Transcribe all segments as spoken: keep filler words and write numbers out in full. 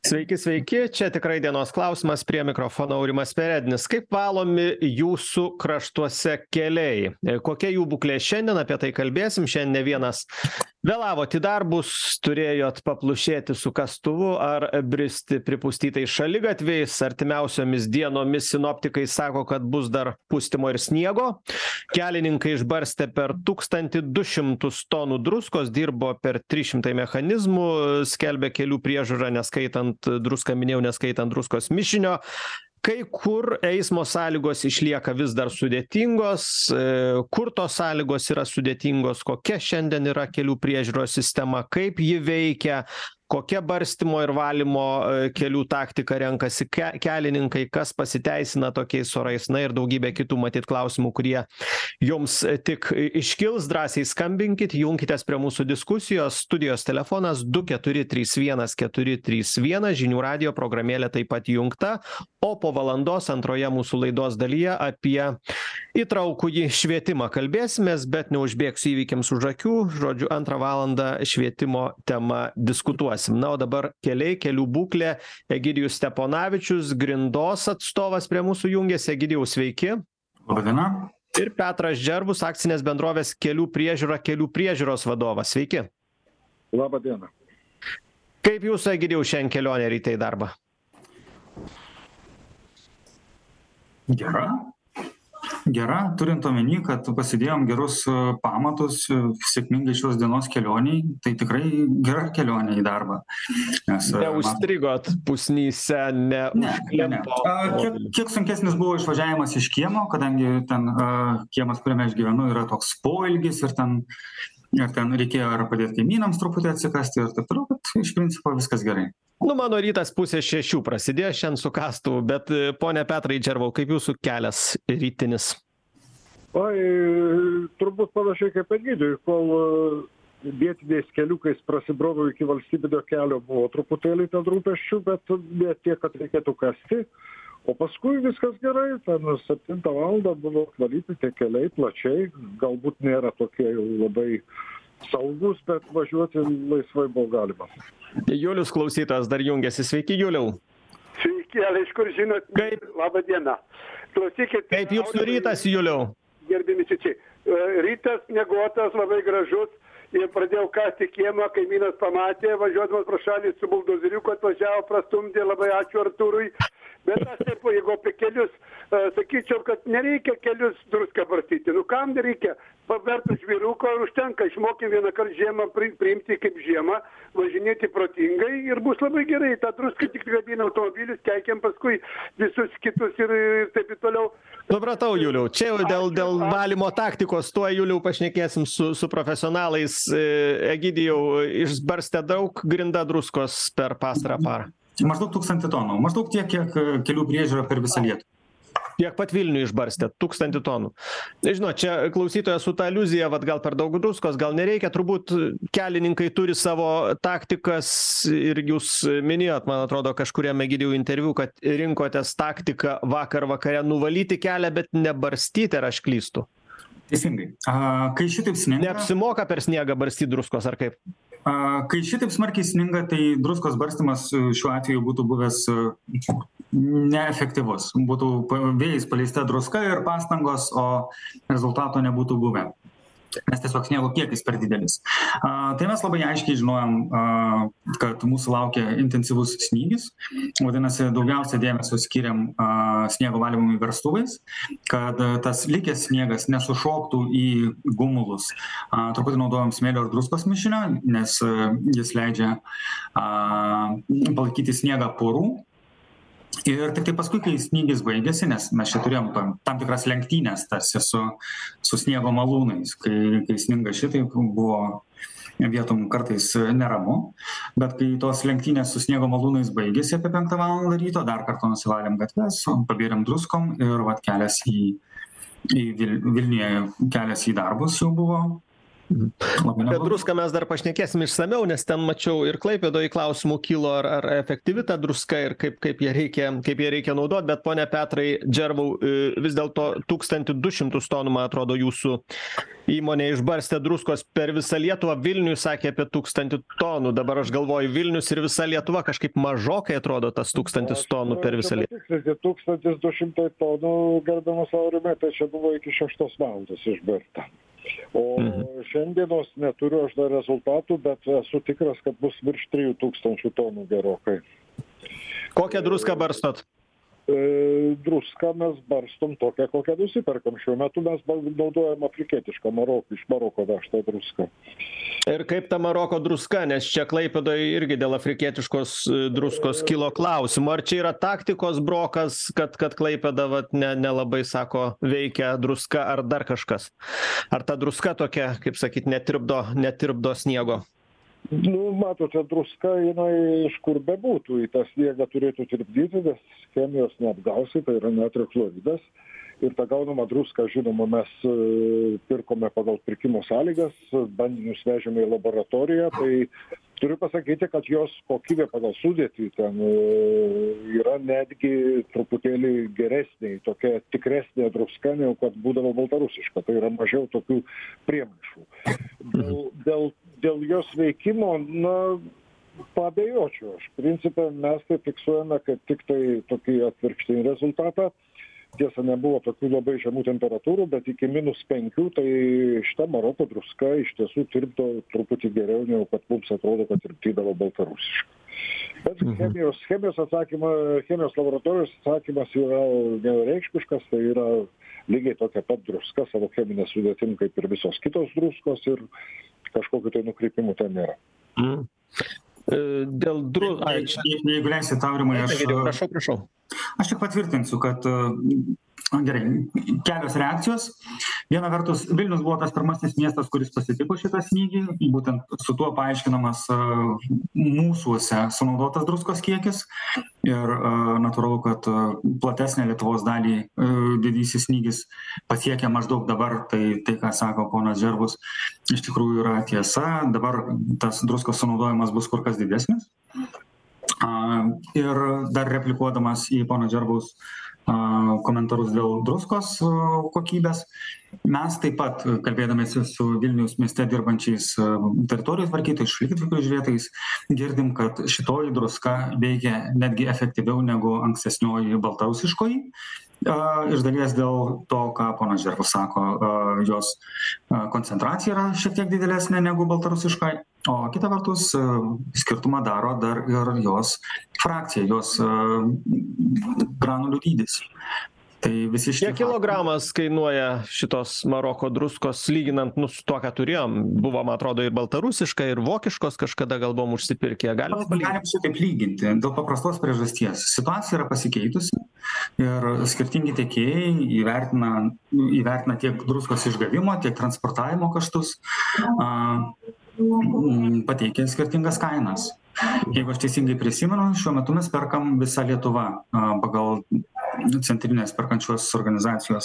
Sveiki, sveiki, čia tikrai dienos klausimas, prie mikrofono Aurimas Perednis. Kaip valomi jūsų kraštuose keliai? Kokia jų būklė šiandien, apie tai kalbėsim. Šiandien ne vienas vėlavot į darbus, turėjot paplušėti su kastuvu ar bristi pripustytais šaligatviais. Artimiausiomis dienomis sinoptikai sako, kad bus dar pustimo ir sniego. Kelininkai išbarstė per tūkstantį du šimtus tonų druskos, dirbo per trys šimtai mechanizmų, skelbė kelių priežiūrą, neskaitant druską, minėjau, neskaitant druskos mišinio. Kai kur eismo sąlygos išlieka vis dar sudėtingos, kur tos sąlygos yra sudėtingos, kokia šiandien yra kelių priežiūros sistema, kaip ji veikia, kokia barstymo ir valymo kelių taktika renkasi ke kelininkai, kas pasiteisina tokiais orais, na ir daugybė kitų matyt klausimų, kurie jums tik iškils. Drąsiai skambinkit, junkitės prie mūsų diskusijos. Studijos telefonas du keturi trys vienas keturi trys vienas, žinių radijo programėlė taip pat jungta, o po valandos antroje mūsų laidos dalyje apie įtraukųjį švietimą kalbėsimės, bet neužbėgsiu įvykiams už akių. Žodžiu, antrą valandą švietimo tema diskutuos. Na, o dabar keliai, kelių būklė. Egidijus Steponavičius, Grindos atstovas prie mūsų jungiasi. Egidijau, sveiki. Labą dieną. Ir Petras Džervus, akcinės bendrovės Kelių priežiūra, kelių priežiūros vadovas. Sveiki. Labą dieną. Kaip jūsų, Egidijau, šiandien kelionė ryte į darbą? Gera. Gera, turint omeny, kad pasidėjom gerus pamatus sėkmingai šios dienos kelioniai, tai tikrai gera kelionė į darbą. Nes, Neužstrigot pusnyse, ne, ne, ne. Kiek, kiek sunkesnis buvo išvažiavimas iš kiemo, kadangi ten uh, kiemas, kuriame aš gyvenu, yra toks poilgis ir ten, ir ten reikėjo ar padėti kaimynams truputį atsikasti ir taip toliau, bet iš principo viskas gerai. Nu, mano rytas pusė šešių prasidėjo šiandien su kastuvu, bet pone Petrai Džervau, kaip jūsų kelias rytinis? Oi, turbūt panašiai kaip Egidijui, kol vietiniais keliukais prasibroviau iki valstybinio kelio, buvo truputėlį ten rūpesčių, bet ne tiek, kad reikėtų kasti. O paskui viskas gerai, ten septintą valandą buvo apvalyti tie keliai plačiai, galbūt nėra tokie jau labai saugus, bet važiuoti laisvai buvo galima. Julius klausytojas dar jungiasi. Sveiki, Juliau. Sveiki, iš kur žinot? Kaip? Labą dieną. Klausykit. Kaip jūsų rytas, Juliau? Gerbimi čičiai. Rytas miegotas, labai gražus. Ir pradėjau kasti kiemą, kaimynas pamatė, važiuodamas pro šalį su buldozeriuku atvažiavo, prastumdė, labai ačiū Artūrui. Bet aš taip, jeigu apie kelius, sakyčiau, kad nereikia kelius druską barstyti. Nu kam nereikia? Pavertus žvyruko ir užtenka. Išmokėm vieną kartą žiemą priimti kaip žiemą, važinėti protingai ir bus labai gerai. Ta druską tik gadina automobilius, keikiam paskui visus kitus ir, ir taip ir toliau. Supratau, Juliau. Čia jau dėl, dėl valymo taktikos, tuo, Juliau, pašnekėsim su, su profesionalais. Egidijau, išbarstė daug grinda druskos per pastarą parą. Maždaug tūkstantį tonų. Maždaug tiek, kiek kelių priežiūra per visą Lietuvą. Tiek pat Vilnių išbarstė, tūkstantį tonų. Žinot, čia klausytojas su ta aliuzija, vat gal per daug druskos, gal nereikia, turbūt kelininkai turi savo taktikas ir jūs minėjot, man atrodo, kažkuriame Egidijau interviu, kad rinkotės taktiką vakar vakare nuvalyti kelią, bet nebarstyti, ar aš klystu? Teisingai. A, kai šitaip sninga... Neapsimoka per sniegą barstyti druskos, ar kaip? A, kai šitaip smarkiai sninga, tai druskos barstymas šiuo atveju būtų buvęs neefektyvus. Būtų vėjais paleista druska ir pastangos, o rezultato nebūtų buvę. Nes tiesiog sniego kiekis per didelis. A, tai mes labai aiškiai žinojom, a, kad mūsų laukia intensyvus snygis. Vadinasi, daugiausia dėmesio skiriam a, sniego valymui verstuvais, kad a, tas likęs sniegas nesušoktų į gumulus. A, truputį naudojom smėlio ir druskos mišinio, nes a, jis leidžia a, palaikyti sniegą porų. Ir tik tai paskui, kai snygis baigėsi, nes mes čia turėjom tam, tam tikras lenktynės tarsi su, su sniego malūnais, kai, kai sninga šitaip buvo vietom kartais neramu, bet kai tos lenktynės su sniego malūnais baigėsi apie penktą valandą ryto, dar kartą nusivalėm gatves, pabėrėm druskom ir vat kelias į, į Vil, Vilniuje kelias į darbus jau buvo Apie druską mes dar pašnekėsim išsamiau, nes ten mačiau ir Klaipėdoje klausimų kilo, ar, ar efektyvi ta druska ir kaip, kaip ją reikia, kaip ją reikia naudoti, bet pone Petrai Džervau, vis dėlto tūkstantį du šimtus tonų, man atrodo, jūsų įmonė išbarstė druskos per visą Lietuvą. Vilniui sakė apie tūkstantį tonų. Dabar aš galvoju, Vilnius ir visa Lietuva kažkaip mažokai atrodo tas tūkstantis tonų per visą Lietuvą. tūkstantis du šimtai tonų, gerbiamas Aurimai, tai čia buvo iki šeštos valandos išbarsta. O mhm. šiandienos neturiu aš dar rezultatų, bet esu tikras, kad bus virš trijų tūkstančių tonų gerokai. Kokią druską barstot? E, druską mes barstom tokią, kokią nusiperkam. Šiuo metu mes naudojam afrikietišką Maroko, iš Maroko vežtą druską. Ir kaip ta Maroko druska, nes čia Klaipėdoje irgi dėl afrikietiškos druskos kilo klausimų. Ar čia yra taktikos brokas, kad, kad Klaipėda vat, ne, nelabai, sako, veikia druska, ar dar kažkas? Ar ta druska tokia, kaip sakyt, netirpdo, netirpdo sniego? Nu, matote, druska, jinai iš kur bebūtų, į tą sniegą turėtų tirpdyti, nes chemijos neapgausi, tai yra natrio chloridas. Ir tą gaunamą druską, žinoma, mes pirkome pagal pirkimo sąlygas, bandinius vežėme į laboratoriją, tai turiu pasakyti, kad jos kokybė pagal sudėtį ten yra netgi truputėlį geresnė, tokia tikresnė druska, negu kad būdavo baltarusiška, tai yra mažiau tokių priemaišų. Dėl, dėl, dėl jos veikimo, na, paabejočiau aš. Principą mes tai fiksuojame, kad tik tai tokį atvirkštinį rezultatą. Tiesa, nebuvo tokių labai žemų temperatūrų, bet iki minus penkių, tai šita Maroko druska iš tiesų tirpdo truputį geriau, negu kad mums atrodo, kad tirpdydavo baltarusiškai. Bet chemijos, chemijos atsakymą, chemijos laboratorijos atsakymas yra vienareikšmiškas, tai yra lygiai tokia pat druska savo cheminė sudėtim kaip ir visos kitos druskos ir kažkokiu tai nukreipimų ten nėra. Mm. Dėl dru... Ai, čia... Jeigu leisit, Aurimai, aš... Prašau, prašau. Aš tik patvirtinsiu, kad gerai, kelios reakcijos. Viena vertus, Vilnius buvo tas pirmasis miestas, kuris pasitiko šitą snygį, būtent su tuo paaiškinamas mūsuose sunaudotas druskos kiekis. Ir natūralu, kad platesnė Lietuvos dalį didysis snygis pasiekia maždaug dabar, tai tai, ką sako ponas Džervus, iš tikrųjų yra tiesa. Dabar tas druskos sunaudojimas bus kur kas didesnis. Ir dar replikuodamas į pono Džervaus komentarus dėl druskos kokybės, mes taip pat, kalbėdamėsi su Vilniaus mieste dirbančiais teritorijos tvarkytojais, šaligatvių prižiūrėtojais, girdim, kad šitoji druska veikia netgi efektyviau negu ankstesnioji baltarusiškoji. Iš dalies dėl to, ką ponas Džervus sako, jos koncentracija yra šiek tiek didesnė negu baltarusiškai, o kita vertus skirtumą daro dar ir jos frakcija, jos granulių dydis. Tai visi šitie... Kiek kilogramas kainuoja šitos Maroko druskos, lyginant nu, su tuo, ką turėjom? Buvo, man atrodo, ir baltarusiška, ir vokiškos kažkada gal buvom užsipirkę. Galim palyginti? Galim šitaip lyginti, dėl paprastos priežasties. Situacija yra pasikeitusi ir skirtingi tiekėjai įvertina, įvertina tiek druskos išgavimo, tiek transportavimo kaštus, pateikia skirtingas kainas. Jeigu aš teisingai prisimenu, šiuo metu mes perkam visą Lietuvą pagal centrinės perkančios organizacijos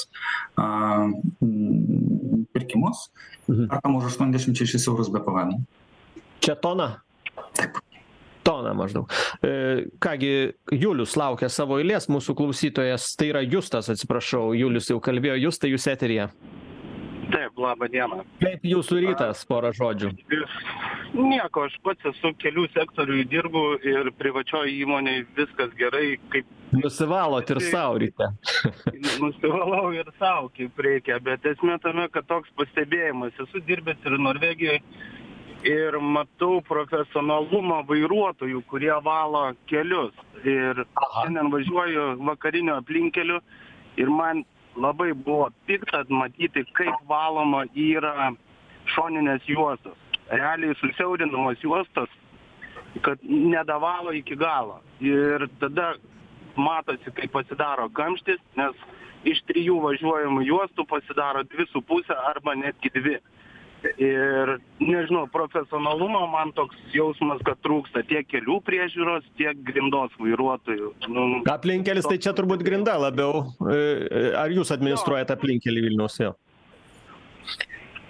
pirkimus, perkam už aštuoniasdešimt šešis eurus be P V M. Čia tona? Taip. Tona maždaug. E, kągi, Julius laukia savo eilės, mūsų klausytojas, tai yra Justas, atsiprašau, Julius jau kalbėjo, Justai, jūs eteryje. Taip, labą dieną. Kaip jūsų rytas, porą žodžių? Nieko, aš pats esu kelių sektorių dirbu ir privačioje įmonėje viskas gerai, kaip... Nusivalot ir savo ryte. Nusivalau ir savo, kaip reikia, bet esmė tame, kad toks pastebėjimas. Esu dirbęs ir Norvegijoje ir matau profesionalumą vairuotojų, kurie valo kelius. Ir šiandien važiuoju vakariniu aplinkeliu ir man labai buvo pikta matyti, kaip valoma yra šoninės juostos. Realiai susiaurinamos juostos, kad nedavalo iki galo. Ir tada matosi, kaip pasidaro kamštis, nes iš trijų važiuojamų juostų pasidaro dvi su pusė arba netgi dvi. Ir nežinau, profesionalumo man toks jausmas, kad trūksta tiek kelių priežiūros, tiek grindos vairuotojų. Nu, aplinkelis tai čia turbūt grinda labiau. Ar jūs administruojate aplinkelį Vilniaus? Jo.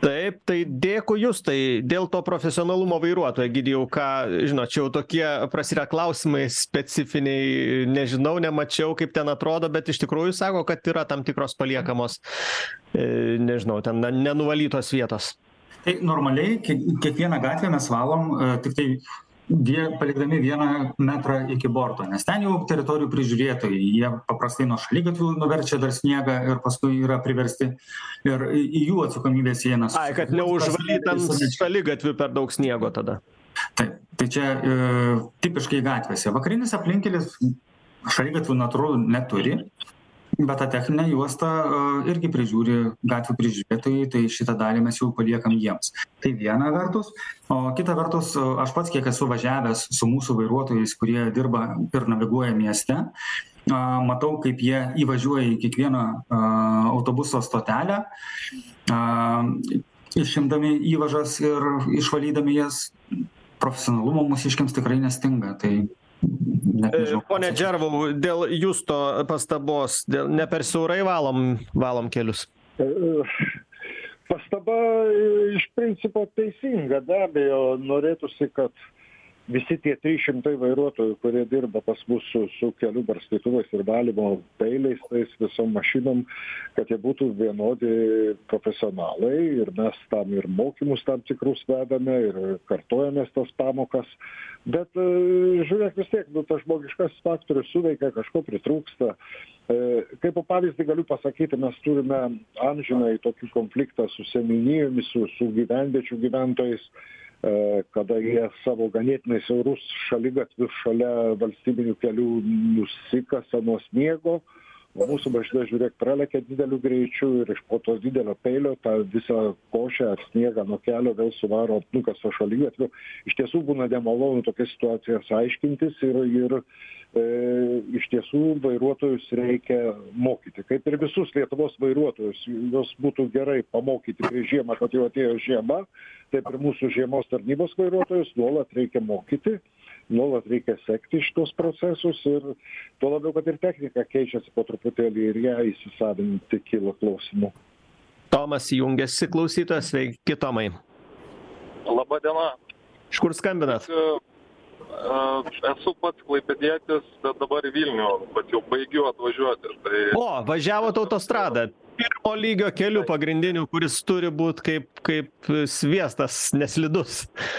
Taip, tai dėkui jūs, tai dėl to profesionalumo vairuotojo, Egidijau, ką, žinot, čia jau tokie prasideda klausimai specifiniai, nežinau, nemačiau, kaip ten atrodo, bet iš tikrųjų sako, kad yra tam tikros paliekamos, e, nežinau, ten nenuvalytos vietos. Tai normaliai kiekvieną gatvę mes valom e, tik tai vie, palikdami vieną metrą iki borto, nes ten jau teritorijų prižiūrėtojai, jie paprastai nuo šaligatvių nuverčia dar sniegą ir paskui yra priversti ir į jų atsakomybės įeina. Ai, kad neužvalyt ant šaligatvių per daug sniego tada. Taip, tai čia e, tipiškai gatvėse. Vakarinis aplinkelis šaligatvių natūralu neturi, bet tą techninę juostą uh, irgi prižiūri gatvių prižiūrėtojai, tai šitą dalį mes jau paliekam jiems. Tai viena vertus, o kita vertus, uh, aš pats kiek esu važiavęs su mūsų vairuotojais, kurie dirba ir naviguoja mieste, uh, matau, kaip jie įvažiuoja į kiekvieną uh, autobuso stotelę, uh, išimdami įvažas ir išvalydami jas. Profesionalumo mūsiškiams tikrai nestinga. Tai Pone Džervau, dėl Justo pastabos, dėl ne per siaurai valom, valom kelius? Pastaba iš principo teisinga, be abejo, norėtųsi, kad visi tie trys šimtai vairuotojų, kurie dirba pas mus su, su kelių barstytuvais ir valymo peiliais, tais visom mašinom, kad jie būtų vienodi profesionalai ir mes tam ir mokymus tam tikrus vedame ir kartojamės tas pamokas. Bet žiūrėk vis tiek, nu, tas žmogiškas faktorius suveikia, kažko pritrūksta. Kaip po pavyzdį galiu pasakyti, mes turime amžinai tokį konfliktą su seniūnijomis, su, su gyvenviečių gyventojais, kada jie savo ganėtinai siaurus šaligatvius šalia valstybinių kelių nusikasa nuo sniego, o mūsų mašina, žiūrėk, pralekia dideliu greičiu ir iš po to didelio peilio tą visą košę ar sniegą nuo kelio vėl suvaro nukaso šaligatviu. Iš tiesų būna nemalonu tokias situacijas aiškintis ir, ir e, iš tiesų vairuotojus reikia mokyti. Kaip ir visus Lietuvos vairuotojus, jos būtų gerai pamokyti prieš žiemą, kad jau atėjo žiema, taip ir mūsų žiemos tarnybos vairuotojus nuolat reikia mokyti, nuolat reikia sekti šitos procesus ir tuo labiau, kad ir technika keičiasi po truputėlį ir ją įsisavinti kyla klausimų. Tomas jungiasi klausytojas, sveiki Tomai. Labą dieną. Iš kur skambinat? Esu pats klaipėdietis, bet dabar į Vilnių, bet jau baigiu atvažiuoti. Tai... O, važiavot autostradą. Pirmo lygio keliu pagrindiniu, kuris turi būti kaip, kaip sviestas, neslidus.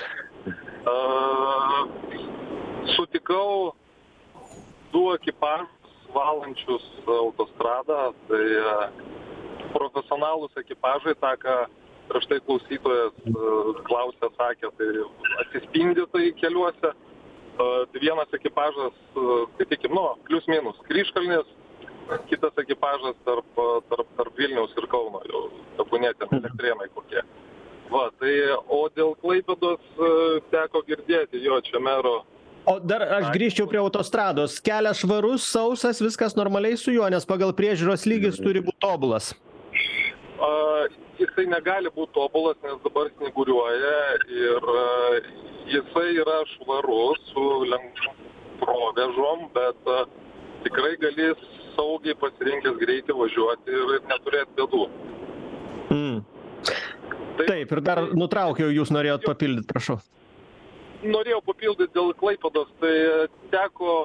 Uh, sutikau du ekipažus valančius autostradą, tai uh, profesionalus ekipažai, tą, ką prieš tai klausytojas uh, klausė, sakė, tai atsispindi tai keliuose. Uh, tai vienas ekipažas, uh, tai tikim, nu, plius minus, Kryžkalnis, kitas ekipažas tarp, tarp, tarp Vilniaus ir Kauno, jau tebūnėti elektrėnai kokie. Va, tai, o dėl Klaipėdos teko girdėti, jo, čia mero. O dar aš grįžčiau prie autostrados. Kelias švarus, sausas, viskas normaliai su juo, nes pagal priežiūros lygis turi būti tobulas. A, jisai negali būti tobulas, nes dabar snyguriuoja ir a, jisai yra švarus su lengvom provėžom, bet a, tikrai gali saugiai pasirinkęs greitį važiuoti ir neturėti bėdų. Mm. Taip, Taip, ir dar nutraukiau, jūs norėjot papildyti, prašau. Norėjau papildyti dėl Klaipėdos, tai teko,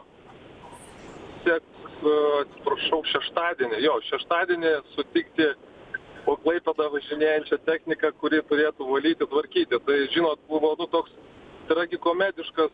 atsiprašau, šeštadienį, jo, šeštadienį sutikti po Klaipėdą važinėjančią techniką, kuri turėtų valyti, tvarkyti. Tai, žinot, buvo, nu, toks tragikomediškas,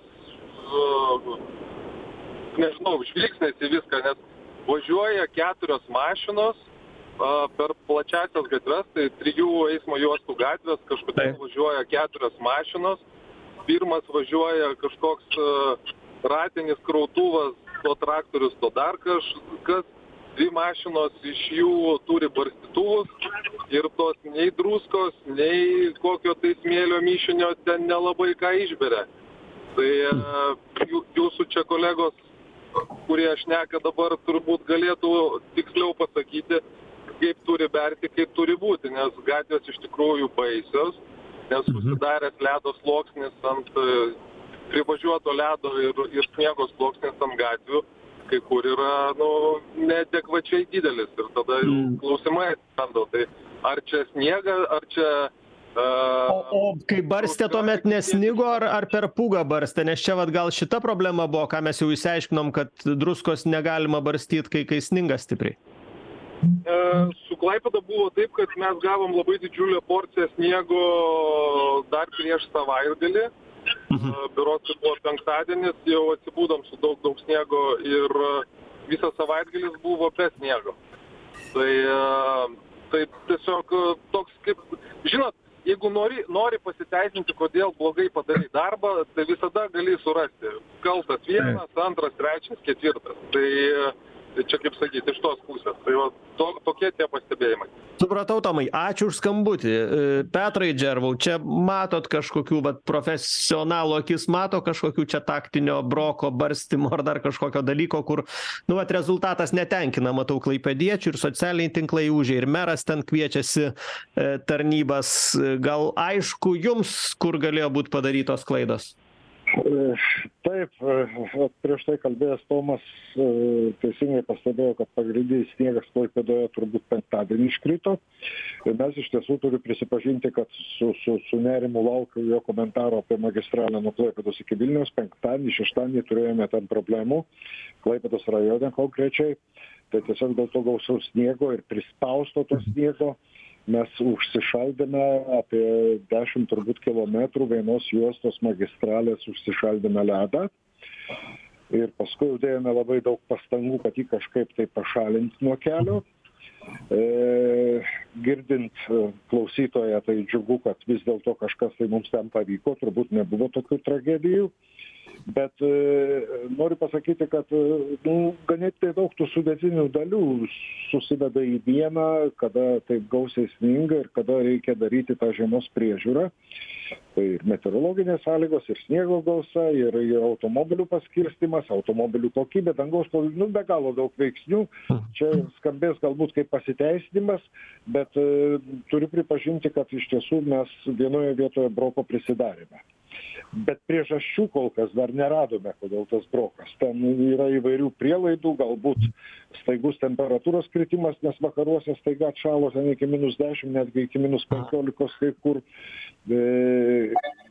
nežinau, žvilgsnis į viską, nes važiuoja keturios mašinos per plačiasias gatves, tai trijų eismo juostų gatvės, kažkodėl važiuoja keturios mašinos. Pirmas važiuoja kažkoks ratinis krautuvas, to traktorius, to dar kažkas. Dvi mašinos iš jų turi barstytuvus ir tos nei druskos, nei kokio tai smėlio mišinio ten nelabai ką išberia. Tai jūsų čia kolegos, kurie šneka dabar, turbūt galėtų tiksliau pasakyti, kaip turi berti, kaip turi būti, nes gatvės iš tikrųjų baisios, nes susidaręs ledo sluoksnis ant privažiuoto ledo ir, ir sniego sluoksnis ant gatvių, kai kur yra, nu, neadekvačiai didelis ir tada mm. klausimai atsiranda, tai ar čia sniega, ar čia O, o kai barstė, tuomet nesnigo ar, ar per pūgą barstė? Nes čia vat, gal šita problema buvo, ką mes jau išsiaiškinom, kad druskos negalima barstyti, kai, kai sninga stipriai. E, su Klaipėda buvo taip, kad mes gavom labai didžiulę porciją sniego dar prieš savaitgalį. Mhm. E, berods buvo penktadienis, jau atsibūdom su daug, daug sniego ir visas savaitgalis buvo be sniego. Tai, e, tai tiesiog toks kaip, žinot, jeigu nori, nori pasiteisinti, kodėl blogai padarai darbą, tai visada gali surasti. Kaltas vienas, antras, trečias, ketvirtas. Tai, tai čia kaip sakyti, iš tos pusės. Tai va, to, tokie tie pastebėjimai. Supratau, Tomai, ačiū už skambutį. Petrai Džervau, čia matot kažkokių, bet profesionalų akis mato kažkokių čia taktinio broko, barstymo ar dar kažkokio dalyko, kur, nu, vat, rezultatas netenkina, matau, klaipėdiečių ir socialiniai tinklai ūžia, ir meras ten kviečiasi e, tarnybas. Gal aišku jums, kur galėjo būti padarytos klaidos? Taip, prieš tai kalbėjęs Tomas teisingai pastebėjo, kad pagrindinis sniegas Klaipėdoje turbūt penktadienį iškrito. Mes iš tiesų turiu prisipažinti, kad su, su, su nerimu laukiu jo komentaro apie magistralę nuo Klaipėdos iki Vilniaus. Penktadienį, šeštadienį turėjome ten problemų, Klaipėdos rajone konkrečiai. Tai tiesiog dėl to gausaus sniego ir prispausto to sniego mes užsišaldėme apie dešimt turbūt kilometrų vienos juostos magistralės, užsišaldėme ledą ir paskui dėjome labai daug pastangų, kad jį kažkaip tai pašalinti nuo kelio. E, girdint klausytoją, tai džiugu, kad vis dėlto kažkas tai mums ten pavyko, turbūt nebuvo tokių tragedijų. Bet e, noriu pasakyti, kad nu, ganėtinai daug tų sudėtinių dalių susideda į vieną, kada taip gausiai sninga ir kada reikia daryti tą žiemos priežiūrą. Tai ir meteorologinės sąlygos, ir sniego gausa, ir, ir automobilių paskirstimas, automobilių kokybė, dangaus kokybė, nu, be galo daug veiksnių. Čia skambės galbūt kaip pasiteisinimas, bet e, turiu pripažinti, kad iš tiesų mes vienoje vietoje broko prisidarėme. Bet priežasčių kol kas dar neradome, kodėl tas brokas. Ten yra įvairių prielaidų, galbūt staigus temperatūros kritimas, nes vakaruose staiga atšalo ten iki minus dešimt, netgi iki minus penkiolikos kai kur. E,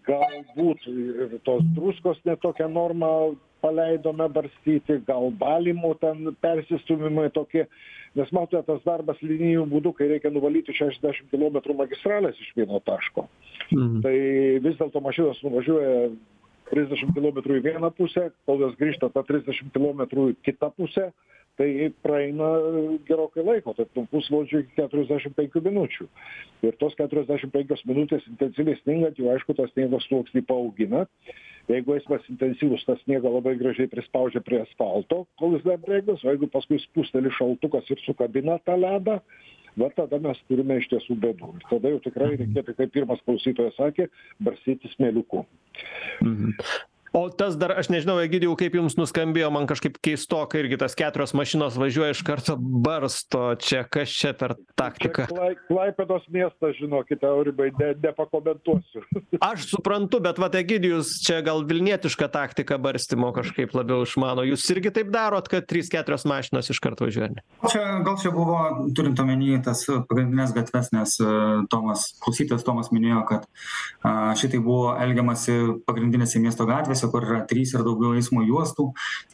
galbūt tos druskos netokią normą paleidome barstyti, gal balymo ten persistumimai tokie. Nes matote, tas darbas linijų būdu, kai reikia nuvalyti šešiasdešimt kilometrų magistralės iš vieno taško. Mhm. Tai vis dėlto mašinos nuvažiuoja trisdešimt kilometrų į vieną pusę, kol jos grįžta tą trisdešimt kilometrų į kitą pusę, tai praeina gerokai laiko, tai pusvalandžio iki keturiasdešimt penkių minučių. Ir tos keturiasdešimt penkios minutės intensyviai sningant, jau aišku, tas sniego sluoksnį paaugina. Jeigu eismas intensyvus, tas sniego labai gražiai prispaudžia prie asfalto, kol jis dar drėgnas, o jeigu paskui spusteli šaltukas ir sukabina tą ledą, va tada mes turime iš tiesų bėdų. Ir tada jau tikrai reikėtų, kaip pirmas klausytojas sakė, barstyti smėliuku. Mhm. O tas dar, aš nežinau, Egidijau, kaip jums nuskambėjo, man kažkaip keistoka, irgi tas keturios mašinos važiuoja iš karto barsto, čia kas čia per taktika? Čia Klaipėdos miestas, žinokite, Auribai, ne, nepakomentuosiu. Aš suprantu, bet vat Egidijus čia gal vilnietiška taktika barstymo kažkaip labiau išmano. Jūs irgi taip darot, kad trys keturios mašinos iš karto važiuoja? Čia, gal čia buvo, turint omeny tas pagrindinės gatves, nes Tomas, klausytojas Tomas minėjo, kad a, šitai buvo elgiamasi pagrindinėse miesto gatvėse, kur yra trys ir daugiau eismo juostų.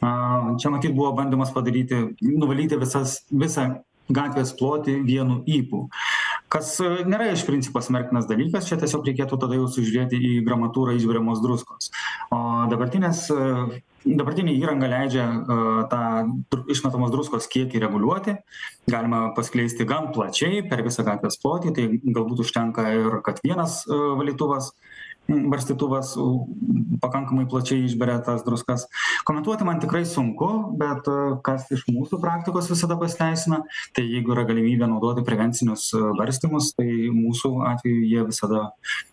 Čia matyt buvo bandymas padaryti, nuvalyti visas, visą gatvės plotį vienu ypu. Kas nėra iš principo smerktinas dalykas, čia tiesiog reikėtų tada jau sužiūrėti į gramatūrą išberiamos druskos. O dabartinės, dabartinė įranga leidžia tą išmetamos druskos kiekį reguliuoti. Galima paskleisti gan plačiai per visą gatvės plotį, tai galbūt užtenka ir kad vienas valytuvas barstytuvas pakankamai plačiai išberia tas druskas. Komentuoti man tikrai sunku, bet kas iš mūsų praktikos visada pasiteisina, tai jeigu yra galimybė naudoti prevencinius barstymus, tai mūsų atveju jie visada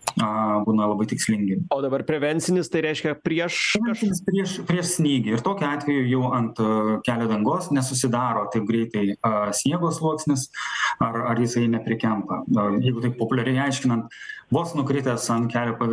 a, būna labai tikslingi. O dabar prevencinis tai reiškia prieš... Prevencinis prieš, prieš snygį. Ir tokiu atveju jau ant kelio dangos nesusidaro taip greitai a, sniego sluoksnis, ar, ar jisai neprikempa. A, jeigu taip populiariai aiškinant, vos nukritęs ant kelio paviršiaus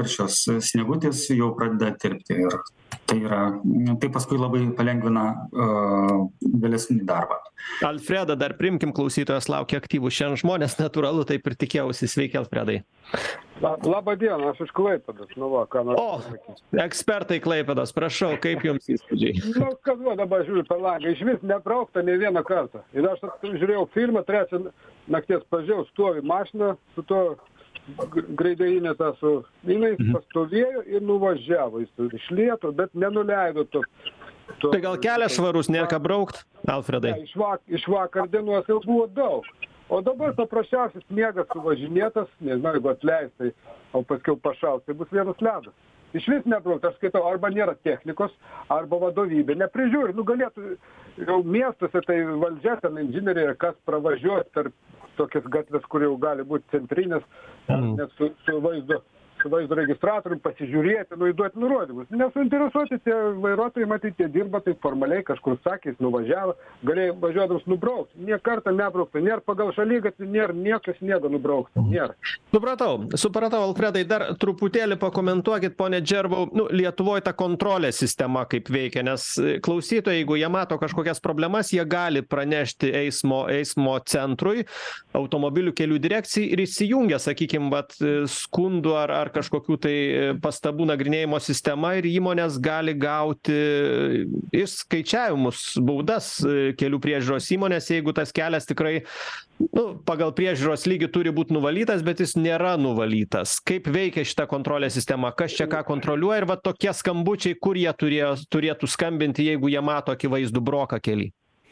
paviršius sniegutis jau pradeda tirpti ir tai yra tai paskui labai palengvina uh, vėlesnį darbą. Alfredą dar priimkim, klausytojas laukia aktyvų. Šiandien žmonės natūralu, taip ir tikėjausi. Sveiki, Alfredai. Labą dieną, aš iš Klaipėdos. Nu, va, ką o, ekspertai Klaipėdos, prašau, kaip jums įspūdžiai? Nu, kad va, dabar žiūriu per langą, iš vis nebraukta ne vieną kartą. Ir aš žiūrėjau filmą, trečią nakties pažiūrėjau, stovi mašina su to greidėjinė tą su, jinai pastovėjo ir nuvažiavo, jis išlieto, bet nenuleido to. to tai gal kelias švarus, nėra ką braukt, Alfredai? Ne, iš, vak, iš vakar dienos jau buvo daug. O dabar paprasčiausias sniegas suvažinėtas, nežinau, jeigu atleistai, o paskiau pašaus, tai bus vienas ledas. Iš vis nebraukt, aš skaitau, arba nėra technikos, arba vadovybė neprižiūri. Nu, galėtų jau miestuose, tai valdžia, ten inžinieriai, kas pravažiuos per tokias gatvės, kur jau gali būti centrinės, mm. nes su, su vaizdo su vaizdo registratorium pasižiūrėti, nuiduoti nurodymus. Nesuinteresuoti tie vairuotojai, matyti, tie dirba taip formaliai, kažkur sakė, jis nuvažiavo, galėjo važiuodamas nubraukti. Nė kartą nebraukta, nėra pagal šalygatvį, nėra niekas sniego nubraukta, nėra. Supratau, supratau, Alfredai, dar truputėlį pakomentuokit, ponė Džerbau, nu, Lietuvoje ta kontrolės sistema kaip veikia, nes klausytojai, jeigu jie mato kažkokias problemas, jie gali pranešti eismo, eismo centrui, automobilių kelių direkcijai ir įsijungia, sakykime, vat, skundų ar, ar kažkokių tai pastabų nagrinėjimo sistema ir įmonės gali gauti išskaičiavimus, baudas kelių priežiūros įmonės, jeigu tas kelias tikrai nu, pagal priežiūros lygį turi būti nuvalytas, bet jis nėra nuvalytas. Kaip veikia šita kontrolės sistema, kas čia ką kontroliuoja ir va tokie skambučiai, kur jie turėjo, turėtų skambinti, jeigu jie mato akivaizdų broką kely?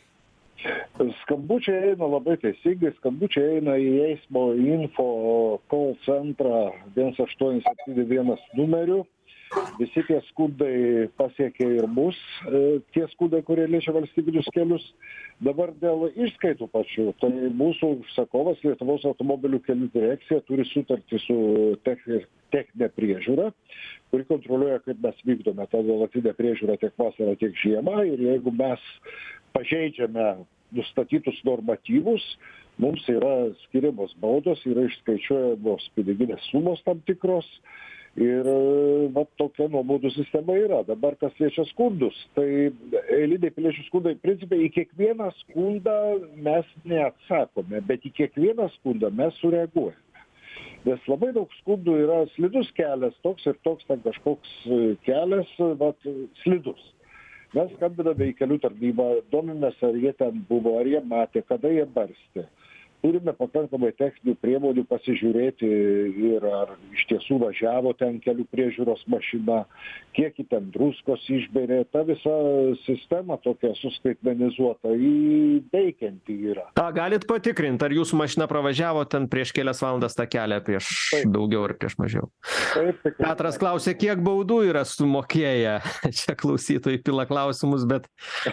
Skambučiai eina labai teisingai, skambučiai eina į eismo info call centrą vienas aštuoni septyni vienas numeriu. Visi tie skundai pasiekia ir mus, tie skundai, kurie liečia valstybinius kelius. Dabar dėl išskaitų pačių, tai mūsų užsakovas Lietuvos automobilių kelių direkcija turi sutartį su techninė priežiūra, kuri kontroliuoja, kaip mes vykdome tą nuolatinę priežiūrą tiek vasarą, tiek žiemą. Ir jeigu mes pažeidžiame nustatytus normatyvus, mums yra skiriamos baudos, yra išskaičiuojamos piniginės sumos tam tikros ir va, tokia nuobaudų sistema yra. Dabar kas liečia skundus, tai eiliniai piliečių skundai, principai, į kiekvieną skundą mes neatsakome, bet į kiekvieną skundą mes sureaguojame. Nes labai daug skundų yra slidus kelias, toks ir toks ten kažkoks kelias, vat, slidus. Mes skambiname į kelių tarnybą, domimės, ar jie ten buvo, ar jie matė, kada jie barstė. Turime pakankamai techninių priemonių pasižiūrėti ir ar iš tiesų važiavo ten kelių priežiūros mašina, kiek į ten druskos išbėrė. Ta visa sistema tokia suskaitmenizuota, įveikianti yra. A, galit patikrinti, ar jūsų mašina pravažiavo ten prieš kelias valandas tą kelią, prieš taip. Daugiau ar prieš mažiau? Taip, taip. Petras klausė, kiek baudų yra sumokėję. Čia klausytojai pila klausimus, bet...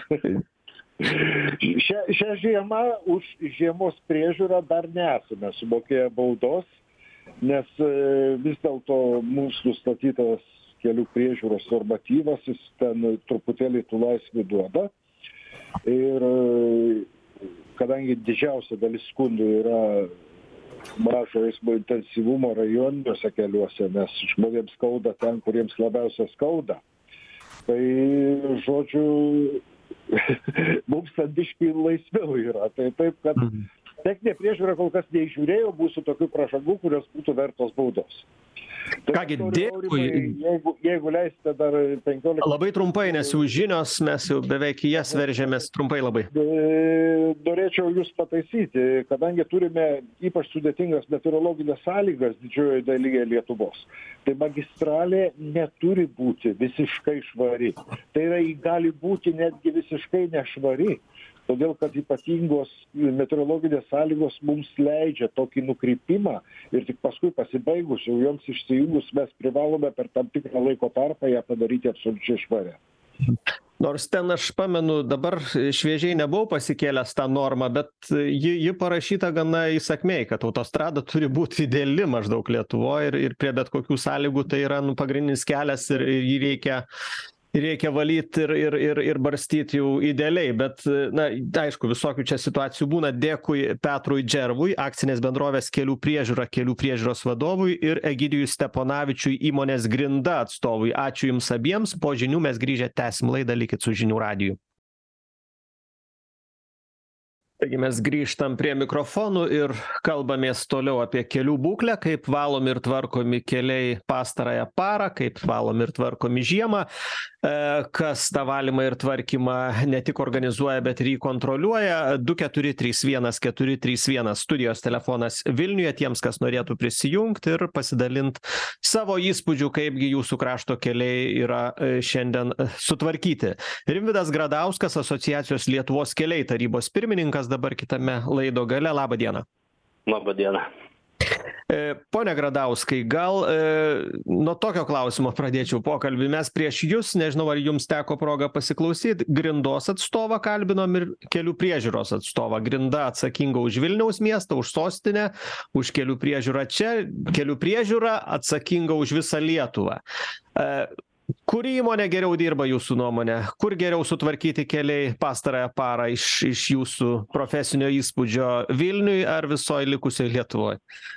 Šią, šią žiemą už žiemos priežiūrą dar nesame sumokėję baudos, nes vis dėlto mūsų nustatytas kelių priežiūros normatyvas, jis ten truputėlį tų laisvių duoda. Ir kadangi didžiausia dalis skundų yra mažo eismo intensyvumo rajoniniuose keliuose, nes žmonėms skauda ten, kuriems labiausia skauda, tai žodžiu... mums ten biškį laisviau yra. Tai taip, kad techninė priežiūra kol kas neižiūrėjo mūsų tokių pražangų, kurios būtų vertos baudos. Tai Kągi, dėkui. Jeigu, jeigu leisite dar penkiolika... Labai trumpai, nes jau žinios, mes jau beveik į jas veržėmės trumpai labai. Norėčiau jūs pataisyti, kadangi turime ypač sudėtingas meteorologinės sąlygas didžiojoje dalyje Lietuvos. Tai magistralė neturi būti visiškai švari. Tai yra, gali būti netgi visiškai nešvari. Todėl, kad ypatingos meteorologinės sąlygos mums leidžia tokį nukrypimą ir tik paskui pasibaigus, jau joms išsijungus, mes privalome per tam tikrą laiko tarpą ją padaryti absoliučiai švarę. Nors ten aš pamenu, dabar šviežiai nebuvau pasikėlęs tą normą, bet ji, ji parašyta gana įsakmiai, kad autostrada turi būti ideali maždaug Lietuvoje ir, ir prie bet kokių sąlygų tai yra nu, pagrindinis kelias ir, ir jį reikia reikia valyt ir ir ir ir barstyt jau idealiai, bet, na, aišku, visokių čia situacijų būna. Dėkui Petrui Džervui, akcinės bendrovės Kelių priežiūra, kelių priežiūros vadovui, ir Egidijui Steponavičiui, įmonės Grinda atstovui. Ačiū jums abiems. Po žinių mes grįžę tęsim laidą, likit su žinių radiju. Taigi mes grįžtam prie mikrofonų ir kalbamės toliau apie kelių būklę, kaip valomi ir tvarkomi keliai pastarąją parą, kaip valomi ir tvarkomi žiemą, kas tą valymą ir tvarkymą ne tik organizuoja, bet ir jį kontroliuoja. Du keturi trys vienas keturi trys vienas studijos telefonas Vilniuje tiems, kas norėtų prisijungti ir pasidalint savo įspūdžių, kaipgi jūsų krašto keliai yra šiandien sutvarkyti. Rimvydas Gradauskas, Asociacijos Lietuvos keliai tarybos pirmininkas, dabar kitame laido gale. Labą dieną. Labą dieną. Pone Gradauskai, gal e, nuo tokio klausimo pradėčiau pokalbį. Mes prieš jūs, nežinau, ar jums teko progą pasiklausyti, Grindos atstovą kalbinom ir kelių priežiūros atstovą. Grinda atsakinga už Vilniaus miestą, už sostinę, už kelių priežiūrą čia, kelių priežiūra atsakinga už visą Lietuvą. E, Kuri įmonė geriau dirba jūsų nuomonė? Kur geriau sutvarkyti keliai pastarąją parą iš, iš jūsų profesinio įspūdžio, Vilniui ar visoje likusioje Lietuvoje?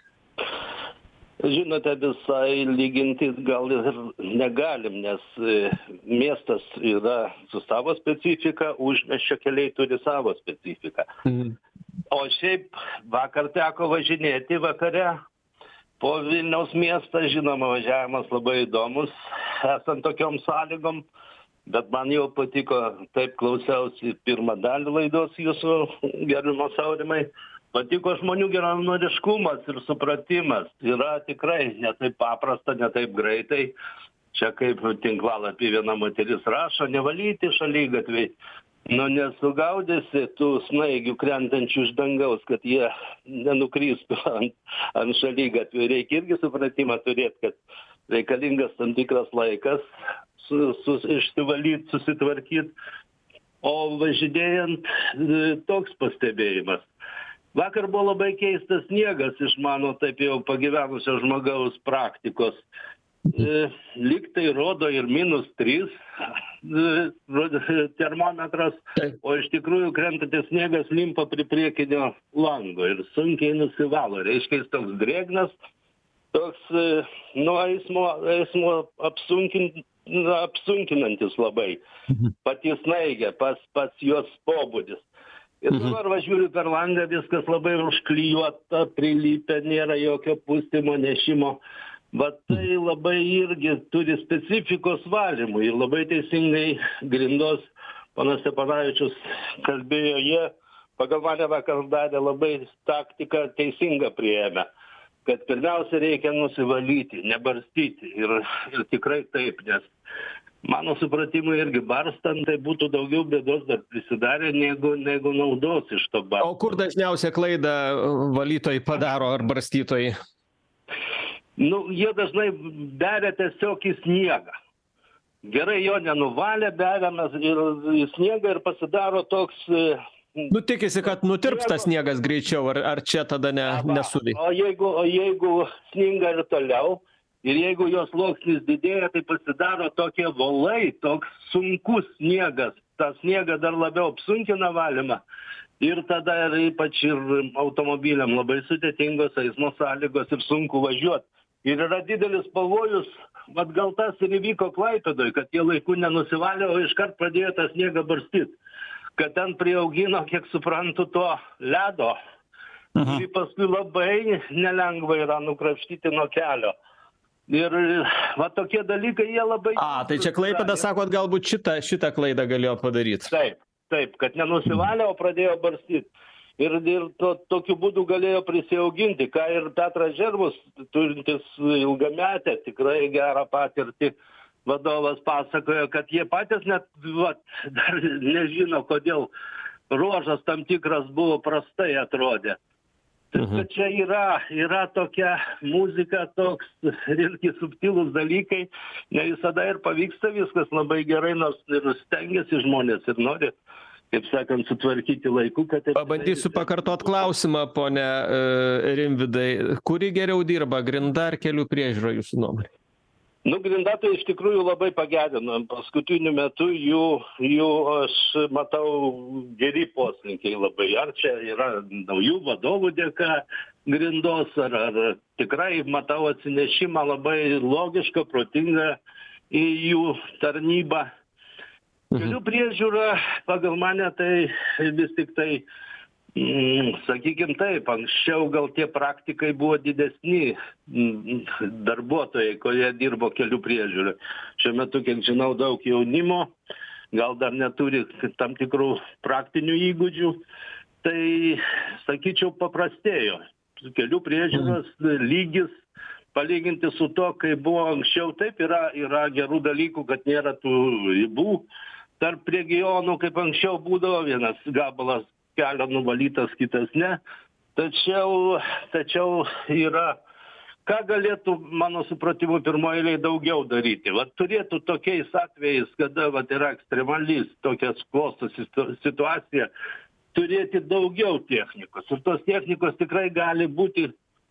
Žinote, visai lyginti gal ir negalim, nes miestas yra su savo specifika, užmiesčio keliai turi savo specifiką. Mhm. O šiaip vakar teko važinėti vakare po Vilniaus miestą, žinoma, važiavimas labai įdomus, esant tokiom sąlygom, bet man jau patiko, taip klausiausi pirmą dalį laidos jūsų, gerbiamas Aurimai, patiko žmonių geranoriškumas ir supratimas. Yra tikrai ne taip paprasta, ne taip greitai. Čia kaip tinklalapį viena moteris rašo, nevalyti šaligatviai. Nu, nesugaudysi tų snaigių krentančių iš dangaus, kad jie nenukristų ant, ant šaligatvių. Reikia irgi supratimą turėti, kad reikalingas tam tikras laikas su, su, išsivalyti, susitvarkyti. O važinėjant toks pastebėjimas. Vakar buvo labai keistas sniegas iš mano taip jau pagyvenusio žmogaus praktikos. E, lyg tai rodo ir minus trys e, termometras, o iš tikrųjų krentantis sniegas limpa prie priekinio lango ir sunkiai nusivalo. Reiškia, jis toks drėgnas, toks e, nuo eismo, eismo apsunkin, apsunkinantis labai. Pati snaigė, pas, pas jos pobūdis. Ir dabar važiuoju per langą, viskas labai užklijuota, prilypę, nėra jokio pūstymo, nešimo. Bet tai labai irgi turi specifikos valymui ir labai teisingai Grindos panas Steponavičius kalbėjo, jie pagal mane vakar darė labai taktiką teisingą priėmę, kad pirmiausia reikia nusivalyti, nebarstyti ir, ir tikrai taip, nes mano supratimu irgi barstant, tai būtų daugiau bėdos dar prisidarė, negu, negu naudos iš to barsto. O kur dažniausia klaidą valytojai padaro ar barstytojai? Nu, jie dažnai beria tiesiog į sniegą. Gerai jo nenuvalė, beriamas ir į sniegą ir pasidaro toks... Nu, tikisi, kad nutirps tas sniegas greičiau, ar, ar čia tada ne, nesudai? O jeigu, o jeigu sninga ir toliau, ir jeigu jos sluoksnis didėja, tai pasidaro tokie volai, toks sunkus sniegas. Ta sniega dar labiau apsunkina valymą. Ir tada ir ypač ir automobiliam labai sudėtingos eismo sąlygos ir sunku važiuoti. Ir yra didelis pavojus, vat gal tas ir įvyko Klaipėdoj, kad jie laiku nenusivalė, o iškart pradėjo tą sniegą barstyti. Kad ten prieaugino, kiek suprantu, to ledo. Aha. Ir paskui labai nelengva yra nukrapštyti nuo kelio. Ir va tokie dalykai jie labai... A, tai čia Klaipėda, sakot, galbūt šitą, šitą klaidą galėjo padaryti. Taip, taip, kad nenusivalė, o pradėjo barstyti. Ir, ir to, tokiu būdu galėjo prisiauginti, ką ir Petras Džervus, turintis ilgametę, tikrai gerą patirtį, vadovas pasakojo, kad jie patys net va, dar nežino, kodėl ruožas tam tikras buvo prastai atrodė. Mhm. Čia yra, yra tokia muzika, toks irgi subtilūs dalykai, ne visada ir pavyksta viskas labai gerai, nors ir stengiasi žmonės ir nori, kaip sakant, sutvarkyti laiku, kad... Pabandysiu pakartot klausimą, ponė e, Rimvydai. Kuri geriau dirba, Grinda ar kelių priežiūra jūsų nuomonė? Nu, grinda tai iš tikrųjų labai pagerino. Paskutiniu metu jų, jų aš matau geri poslinkiai labai. Ar čia yra naujų vadovų dėka grindos, ar, ar tikrai matau atsinešimą labai logišką, protingą į jų tarnybą. Kelių priežiūra pagal mane tai vis tik tai, mm, sakykim taip, anksčiau gal tie praktikai buvo didesni mm, darbuotojai, kurie dirbo kelių priežiūrą. Šiuo metu, kiek žinau, daug jaunimo, gal dar neturi tam tikrų praktinių įgūdžių, tai, sakyčiau, paprastėjo. Kelių priežiūros lygis palyginti su to, kai buvo anksčiau, taip yra, yra gerų dalykų, kad nėra tų ribų tarp regionų, kaip anksčiau būdavo, vienas gabalas kelio nuvalytas, kitas ne. Tačiau, tačiau yra, ką galėtų, mano supratimu, pirmoje eilėje daugiau daryti. Vat turėtų tokiais atvejais, kada vat yra ekstremalys, tokias klostosi situacija, turėti daugiau technikos. Ir tos technikos tikrai gali būti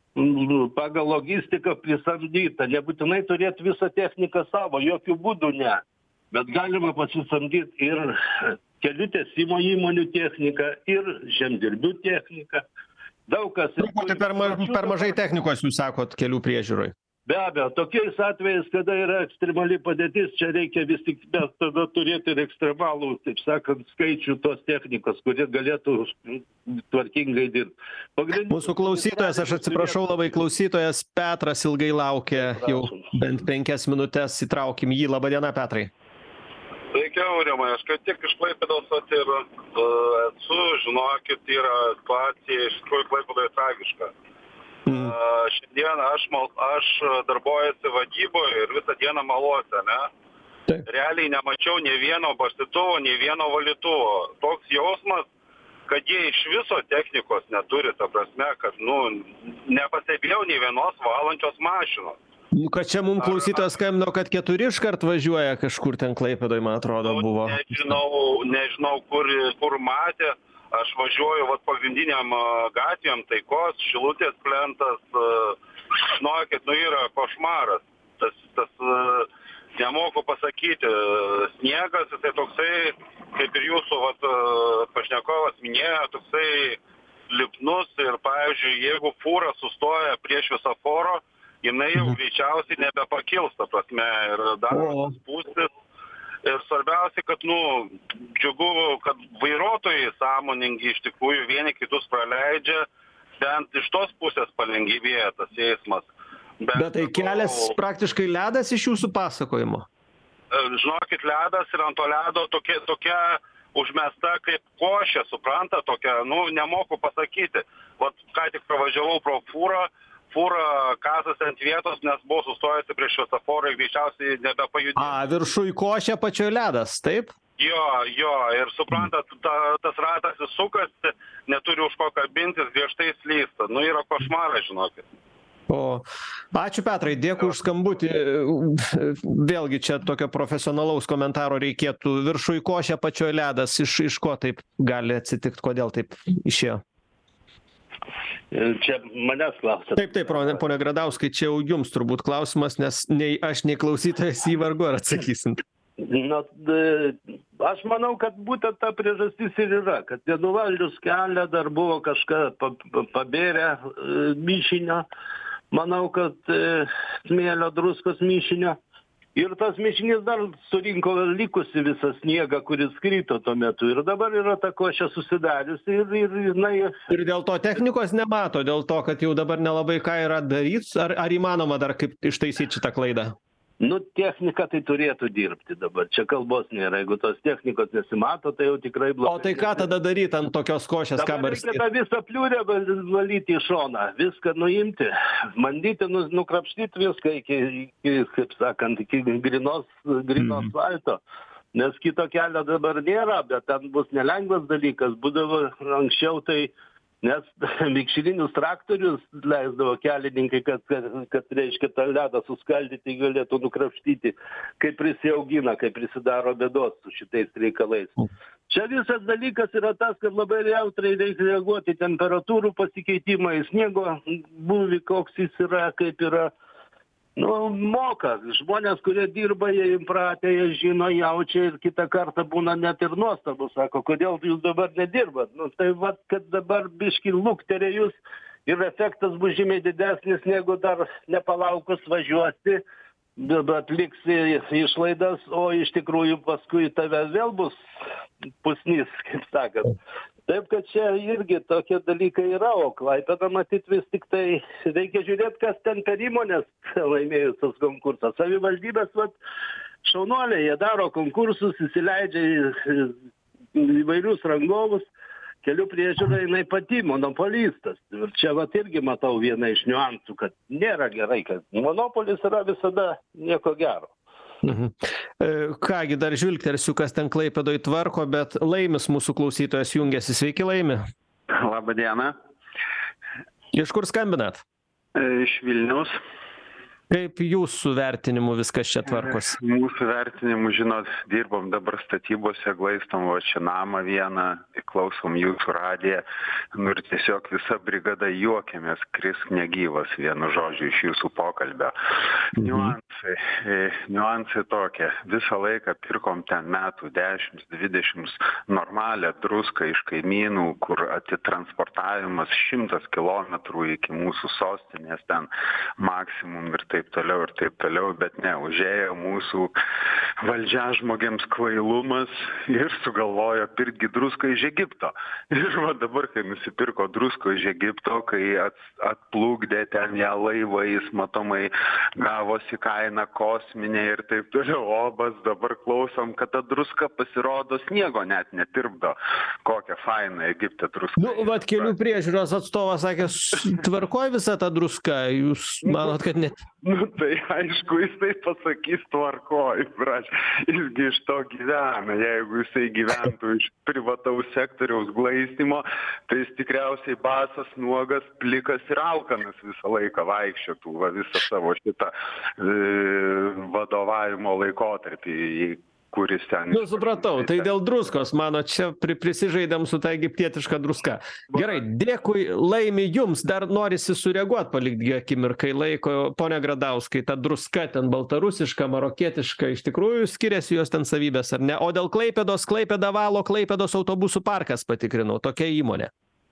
pagal logistiką prisamdyta. Nebūtinai turėti visą techniką savo, jokių būdų ne. Bet galima pasisamdyti ir kelių tiesimo įmonių techniką, ir žemdirbių techniką. Daug kas... Truputį per, ma per mažai technikos, jūs sakot, kelių priežiūroj. Be abejo, tokiais atvejais, kada yra ekstremali padėtis, čia reikia vis tik bet tada turėti ir ekstremalų, taip sakant, skaičių tos technikos, kurie galėtų tvarkingai dirbti. Pagrindinis... Mūsų klausytojas, aš atsiprašau labai, klausytojas Petras ilgai laukia, jau bent penkias minutės, įtraukim jį. Labą dieną, Petrai. Sveiki, Aurimai, aš kaip tik iš Klaipėdos ir uh, esu, žinokit, yra situacija iš tikrųjų Klaipėdoje tragiška. Mm. Uh, šiandien aš, mal, aš darbuojuosi vadyboje ir visą dieną maluose, ne? Taip. Realiai nemačiau nei vieno barstytuvo, nei vieno valytuvo. Toks jausmas, kad jie iš viso technikos neturi, ta prasme, kad, nu, nepastebėjau nei vienos valančios mašinos. Nu, kad čia mums klausytojas skambino, kad keturi iškart važiuoja kažkur ten Klaipėdoj, man atrodo, buvo. Nežinau, nežinau kur, kur matė. Aš važiuoju vat, pagrindiniam gatvėm, Taikos, Šilutės plentas. Žinokit, nu yra košmaras. Tas, tas, nemoku pasakyti, sniegas, jisai toksai, kaip ir jūsų vat, pašnekovas minėjo, toksai lipnus. Ir, pavyzdžiui, jeigu fūra sustoja prieš visaforo, jinai jau greičiausiai nebepakils, ta prasme, ir daromas spūstis. Ir svarbiausia, kad, nu, džiugu, kad vairuotojai sąmoningi iš tikrųjų vieni kitus praleidžia, bent iš tos pusės palengvėja tas eismas. Bet, Bet tai kelias nu, praktiškai ledas iš jūsų pasakojimo? Žinokit, ledas ir ant to ledo tokia, tokia užmesta kaip košė, supranta, tokia, nu, nemoku pasakyti. Vat ką tik pravažiavau pro fūrą, fūra kasasi ant vietos, nes buvo sustojusi prieš šviesoforą ir greičiausiai nebepajudėjo. A, viršui košė, pačioj ledas, taip? Jo, jo, ir suprantat, ta, tas ratas sukasi, neturi už ko kabintis, griežtai slysta. Nu, yra košmaras, žinokit. O, ačiū Petrai, dėkui už skambutį. Vėlgi čia tokio profesionalaus komentaro reikėtų. Viršui košė, pačioj ledas, iš, iš ko taip gali atsitikti, kodėl taip išėjo? Čia manęs klausia. Taip, taip, ponia Gradauskai, čia jau jums turbūt klausimas, nes nei aš, nei klausytojas jį vargu ar atsakysim. Na, aš manau, kad būtent ta priežastis ir yra, kad nenuvaldžius kelią dar buvo kažką pabėrę mišinio, manau, kad smėlio druskos mišinio. Ir tas mišinys dar surinko likusi visą sniegą, kuris krito tuo metu. Ir dabar yra ta košė susidariusi. Ir, ir, na, ir dėl to technikos nemato, dėl to, kad jau dabar nelabai ką yra daryti. Ar, ar įmanoma dar kaip ištaisyti šitą klaidą? Nu, technika tai turėtų dirbti dabar. Čia kalbos nėra. Jeigu tos technikos nesimato, tai jau tikrai blogai. O tai ką tada daryti ant tokios košės? Dabar reikia tą visą pliūrę valyti į šoną, viską nuimti, bandyti nu, nukrapštyti viską iki, iki, kaip sakant, iki grinos, grino mm. asfalto. Nes kito kelio dabar nėra, bet ten bus nelengvas dalykas. Būdavo anksčiau tai... Nes mikšilinius traktorius leisdavo kelininkai, kad, kad, kad reiškia, tą ledą suskaldyti galėtų nukrapštyti, kaip prisiaugina, kaip prisidaro bėdos su šitais reikalais. Čia visas dalykas yra tas, kad labai jautriai reikia reaguoti temperatūrų pasikeitimą, į sniego būvį, koks jis yra, kaip yra. Nu, moka. Žmonės, kurie dirba, jie įpratę, jie žino, jaučia ir kitą kartą būna net ir nuostabu. Sako, kodėl jūs dabar nedirbat? Nu, tai va, kad dabar biški lukterėjus ir efektas bus žymiai didesnis, negu dar nepalaukus važiuoti, bet liksi išlaidas, o iš tikrųjų paskui tave vėl bus pusnys, kaip sakant. Taip, kad čia irgi tokie dalykai yra, o Klaipėda matyt vis tik tai reikia žiūrėti, kas ten per įmonės laimėjusios konkursą. Savivaldybės, vat, šaunuoliai, jie daro konkursus, įsileidžia įvairius rangovus, kelių priežiūra jinai pati monopolistas. Ir čia vat irgi matau vieną iš niuansų, kad nėra gerai, kad monopolis yra visada nieko gero. Mhm. Kągi, dar žvilgtersiu, kas ten Klaipėdoj tvarko, bet Laimis mūsų klausytojas jungiasi. Sveiki, Laimi. Labą dieną. Iš kur skambinat? Iš Vilniaus. Kaip jūsų vertinimu viskas čia tvarkosi? Mūsų vertinimu, žinot, dirbom dabar statybose, glaistom va čia namą vieną, klausom jūsų radiją, nu ir tiesiog visa brigada juokiamės, krisk negyvas, vienu žodžiu, iš jūsų pokalbio. Mhm. Niuansai, e, niuansai tokie, visą laiką pirkom ten metų dešimt dvidešimt normalią druską iš kaimynų, kur atitransportavimas šimtas kilometrų iki mūsų sostinės ten maksimum ir taip toliau ir taip toliau, bet ne, užėjo mūsų valdžia žmogiams kvailumas ir sugalvojo pirkti druską iš Egipto. Ir va dabar, kai nusipirko drusko iš Egipto, kai at, atplukdė ten ją laivais, matomai gavosi kaina kosminė ir taip toliau, obas dabar klausom, kad ta druska pasirodo sniego net netirpdo. Kokią fainą Egipte druska. Nu, vat kelių priežiūros atstovas sakė, tvarkoj visą tą druską, jūs manot, kad net... Nu, tai aišku, jisai pasakys tvarkoj, praš, jisgi iš to gyvena, jeigu jisai gyventų iš privataus sektoriaus glaistymo, tai jis tikriausiai basas, nuogas, plikas ir alkanas visą laiką vaikščiotų, va, visą savo šitą e, vadovavimo laikotarpį, kuris ten... Nu, supratau, tai dėl druskos, mano, čia pri, prisižaidėm su ta egiptietiška druska. Gerai, dėkui, Laimi jums, dar norisi sureaguoti, palikti akimirkai laiko. Pone Gradauskai, ta druska ten baltarusiška, marokietiška, iš tikrųjų skiriasi jos ten savybės, ar ne? O dėl Klaipėdos, Klaipėda valo, Klaipėdos autobusų parkas patikrinau, tokia įmonė.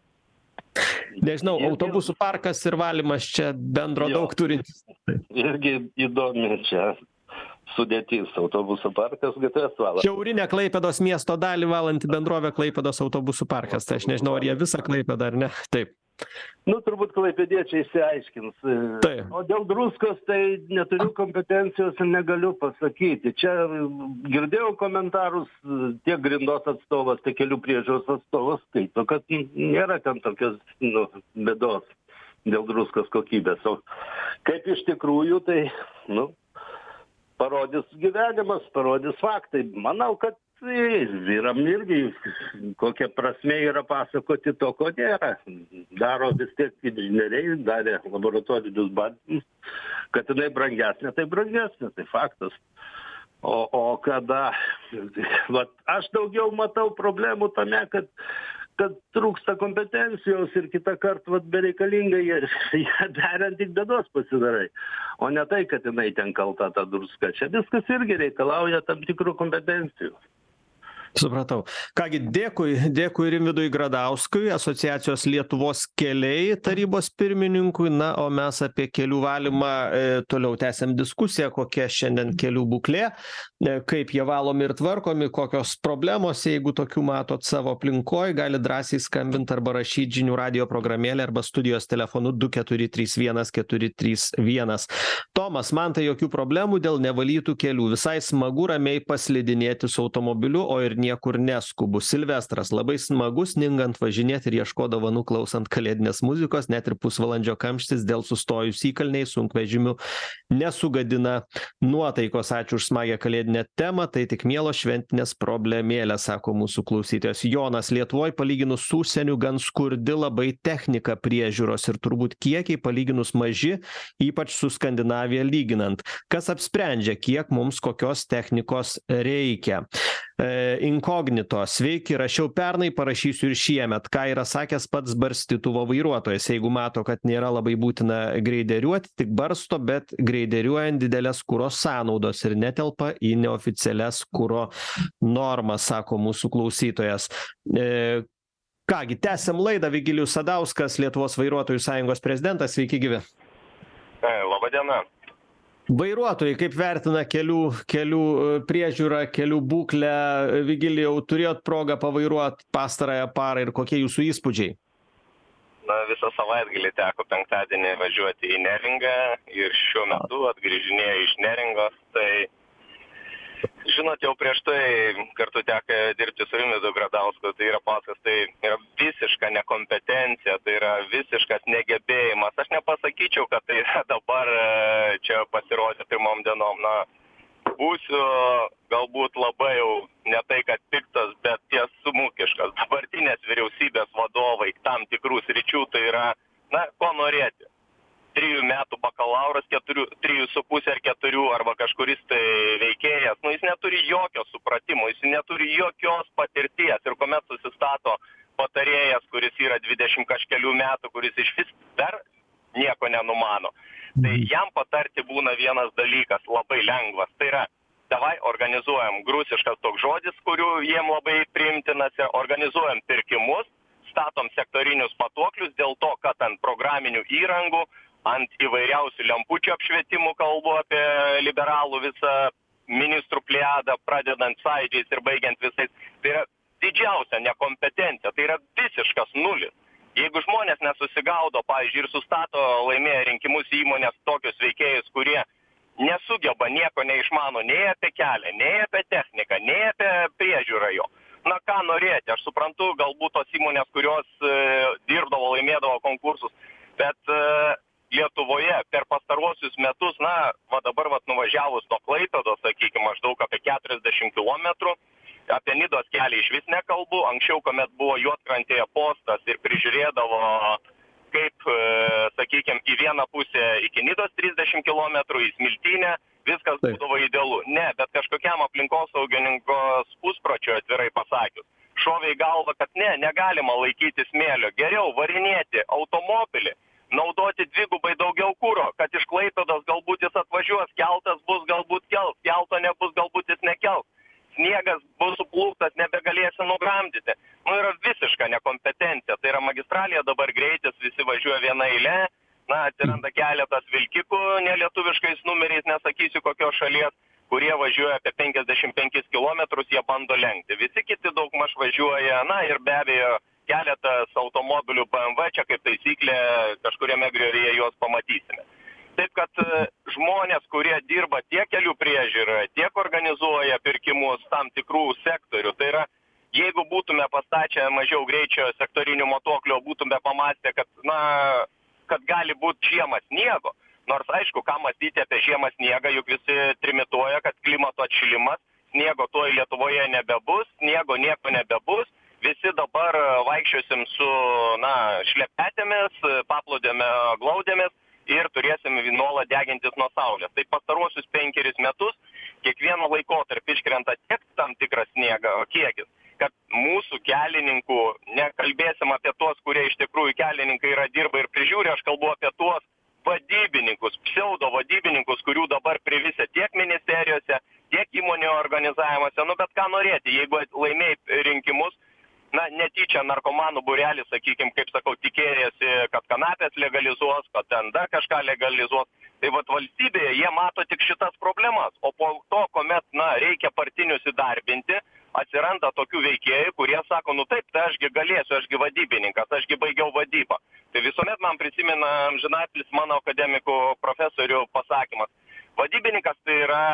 Nežinau, autobusų parkas ir valymas čia bendro jo, daug turintis. Irgi įdomi čia. Sudėtis, autobusų parkas, G T S valas. Šiaurinę Klaipėdos miesto dalį valanti bendrovė Klaipėdos autobusų parkas. Tai aš nežinau, ar jie visą Klaipėdą ar ne. Taip. Nu, turbūt klaipėdiečiai išsiaiškins. Taip. O dėl druskos, tai neturiu kompetencijos ir negaliu pasakyti. Čia girdėjau komentarus, tiek Grindos atstovas, tiek kelių priežiūros atstovas, skaito, kad nėra ten tokios nu, bėdos dėl druskos kokybės. O kaip iš tikrųjų, tai, nu, parodys gyvenimas, parodys faktai. Manau, kad vyram irgi kokia prasmė yra pasakoti to, ko nėra. Daro vis tiek inžinieriai, darė laboratorinius bandymus, kad jinai brangesnė, tai brangesnė, tai faktas. O, o kada, vat, aš daugiau matau problemų tame, kad kad trūksta kompetencijos ir kitą kartą vat, bereikalingai ją darant tik bėdos pasidarai. O ne tai, kad jinai ten kalta ta druska. Čia viskas irgi reikalauja tam tikrų kompetencijų. Supratau. Kągi, dėkui, dėkui Rimvydui Gradauskui, asociacijos Lietuvos keliai tarybos pirmininkui. Na, o mes apie kelių valymą e, toliau tęsiam diskusiją, kokia šiandien kelių būklė, e, kaip jie valomi ir tvarkomi, kokios problemos, jeigu tokių matot savo aplinkoj, gali drąsiai skambinti arba rašyti žinių radio programėlę arba studijos telefonu du keturi trys vienas keturi trys vienas. Tomas, man tai jokių problemų dėl nevalytų kelių. Visai smagu ramiai paslidinėti su automobiliu, o ir niekur neskubu. Silvestras, labai smagu sningant važinėti ir ieško dovanų klausant kalėdinės muzikos, net ir pusvalandžio kamštis dėl sustojus įkalniai sunkvežimių nesugadina nuotaikos. Ačiū už smagę kalėdinę temą, tai tik mielos šventinės problemėlės, sako mūsų klausytojas. Jonas, Lietuvoje palyginus su užsieniu gan skurdi labai technika priežiūros ir turbūt kiekiai palyginus maži, ypač su Skandinavija lyginant. Kas apsprendžia, kiek mums kokios technikos reikia? Inkognito. Sveiki, rašiau pernai, parašysiu ir šiemet. Ką yra sakęs pats barstytuvo vairuotojas? Jeigu mato, kad nėra labai būtina greideriuoti, tik barsto, bet greideriuojant didelės kuro sąnaudos ir netelpa į neoficialias kuro normas, sako mūsų klausytojas. E, kągi, tęsiam laidą. Vigilijus Sadauskas, Lietuvos vairuotojų sąjungos prezidentas. Sveiki, gyvi. Labą dieną. Vairuotojai kaip vertina kelių, kelių priežiūrą, kelių būklę? Vigilijau, turėjot progą pavairuoti pastarąją parą ir kokie jūsų įspūdžiai? Na, visą savaitgalį teko penktadienį važiuoti į Neringą ir šiuo metu atgrįžinėjau iš Neringos. Tai, žinot, jau prieš tai kartu teko dirbti su Rimvydu Gradausku, tai yra pasas, tai yra visiška nekompetencija, tai yra visiškas negebėjimas. Aš nepasakyčiau, kad tai yra dabar čia pasirodė pirmom dienom. Na, būsiu galbūt labai jau ne tai, kad piktas, bet tiesmukiškas. Dabartinės vyriausybės vadovai tam tikrų sričių tai yra, na, ko norėti. Trijų metų bakalauras, keturių, trijų su pusė ar keturių, arba kažkuris tai veikėjas, nu jis neturi jokio supratimo, jis neturi jokios patirties. Ir kuomet susistato patarėjas, kuris yra dvidešimt kažkelių metų, kuris iš vis dar nieko nenumano, tai jam patarti būna vienas dalykas, labai lengvas. Tai yra, davai organizuojam, grusiškas toks žodis, kurių jiem labai priimtinas, organizuojam pirkimus, statom sektorinius matuoklius dėl to, kad ant programinių įrangų, ant įvairiausių lempučių apšvietimų, kalbu apie liberalų visą ministrų pliadą, pradedant Sąjūdžiais ir baigiant visais. Tai yra didžiausia nekompetencija, tai yra visiškas nulis. Jeigu žmonės nesusigaudo, pavyzdžiui, ir sustato laimėję rinkimus įmonės tokius veikėjus, kurie nesugeba, nieko neišmano nei apie kelią, nei apie techniką, nei apie priežiūrą jo. Na ką norėti, aš suprantu, galbūt tos įmonės, kurios e, dirbdavo, laimėdavo konkursus, bet e, Lietuvoje per pastaruosius metus, na, va dabar va nuvažiavus nuo Klaipėdos, sakykime, maždaug apie keturiasdešimt kilometrų, apie Nidos kelią iš vis nekalbu, anksčiau, kuomet buvo Juodkrantėje postas ir prižiūrėdavo, kaip, e, sakykime, į vieną pusę iki Nidos trisdešimt kilometrų, į Smiltynę, viskas Taip. Būdavo idealu. Ne, bet kažkokiam aplinkosaugininkos puspročio, atvirai pasakius, šovė į galvą, kad ne, negalima laikyti smėlio, geriau varinėti automobilį, naudoti dvigubai daugiau kuro, kad iš Klaipėdos galbūt jis atvažiuos, keltas bus galbūt kels, kelto nebus, galbūt jis nekels. Sniegas bus suplūktas, nebegalėsi nugramdyti. Nu, yra visiška nekompetencija. Tai yra magistralėje dabar greitis, visi važiuoja viena eile, na, atsiranda keletas vilkikų nelietuviškais numeriais, nesakysiu kokios šalies, kurie važiuoja apie penkiasdešimt penkis kilometrus, jie bando lenkti. Visi kiti daugmaž važiuoja, na, ir be abejo, keletas automobilių B M W, čia kaip taisyklė, kažkuriame griovyje juos pamatysime. Taip kad žmonės, kurie dirba tiek kelių priežiūroje, tiek organizuoja pirkimus tam tikrų sektorių, tai yra, jeigu būtume pastatę mažiau greičio sektorinių matuoklio, būtume pamastę, kad, na, kad gali būti žiemą sniego. Nors aišku, ką mąstyti apie žiemą sniegą, juk visi trimituoja, kad klimato atšilimas, sniego toj Lietuvoje nebebus, sniego nieko nebebus. Visi dabar vaikščiosim su, na, šlepetėmis, paplodėme glaudėmis ir turėsim nuolat degintis nuo saulės. Tai pastaruosius penkeris metus kiekvieno laikotarpį iškrenta tiek tam tikras sniego kiekis, kad mūsų kelininkų, nekalbėsim apie tuos, kurie iš tikrųjų kelininkai yra dirba ir prižiūri, aš kalbu apie tuos vadybininkus, pseudo vadybininkus, kurių dabar privisę tiek ministerijose, tiek įmonių organizavimuose. Nu, bet ką norėti, jeigu laimėjai rinkimus, na, netyčia narkomanų būrelis, sakykime, kaip sakau, tikėjasi, kad kanapės legalizuos, kad ten dar kažką legalizuos. Tai vat valstybėje jie mato tik šitas problemas. O po to, kuomet, na, reikia partinius įdarbinti, atsiranda tokių veikėjų, kurie sako, nu taip, tai ašgi galėsiu, ašgi vadybininkas, ašgi baigiau vadybą. Tai visuomet man prisimena amžinatlis mano akademikų profesorių pasakymas. Vadybininkas tai yra,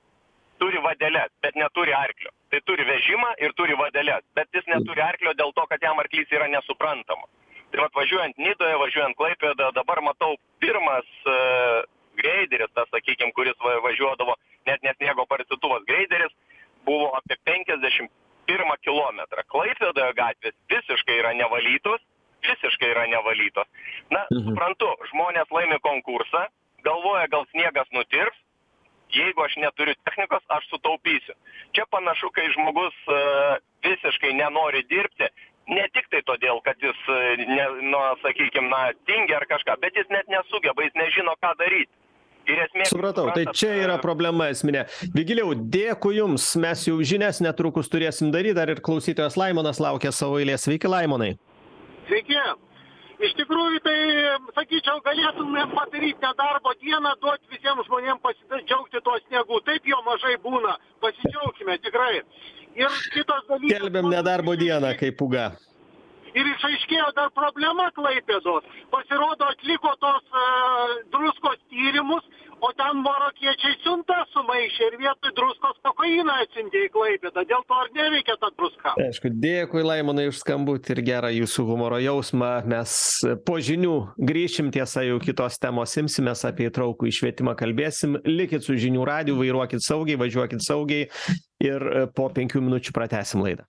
turi vadelės, bet neturi arklio. Tai turi vežimą ir turi vadelės, bet jis neturi arklio dėl to, kad jam arklys yra nesuprantama. Tai vat važiuojant Nidoje, važiuojant Klaipėdą, dabar matau pirmas uh, greideris, tas, sakykime, kuris važiuodavo, net net sniego parstituvas greideris, buvo apie penkiasdešimt pirmą kilometrą. Klaipėdoje gatvės visiškai yra nevalytos, visiškai yra nevalytos. Na, mhm. suprantu, žmonės laimi konkursą, galvoja, gal sniegas nutirps, Jeigu aš neturiu technikos, aš sutaupysiu. Čia panašu, kai žmogus visiškai nenori dirbti, ne tik tai todėl, kad jis, ne, nu, sakykime, na, tingi ar kažką, bet jis net nesugeba, jis nežino, ką daryti. Ir esmė, supratau, tai čia yra problema esminė. Vigilijau, dėkui Jums, mes jau žinias netrukus turėsim daryti, dar ir klausytojas Laimonas laukia savo eilės. Sveiki, Laimonai. Sveiki. Iš tikrųjų, tai, sakyčiau, galėtume padaryti nedarbo dieną, duoti visiems žmonėms pasidžiaugti tuo sniegu. Taip jo mažai būna. Pasidžiaugkime, tikrai. Ir kitas dalykas... Kelbiam nedarbo dieną, kaip puga. Ir išaiškėjo dar problema Klaipėdos. Pasirodo, atliko tos uh, druskos tyrimus, o ten marokiečiai siunta sumaišė ir vietoj druskos kokainą atsiuntė į Klaipėdą. Dėl to ar neveikia ta druska? Aišku, dėkui Laimonai už skambutį ir gerą jūsų humoro jausmą. Mes po žinių grįšim, tiesa, jau kitos temos imsimės, apie įtraukų į švietimą kalbėsim. Likit su žinių radiju, vairuokit saugiai, važiuokit saugiai ir po penkių minučių pratęsim laidą.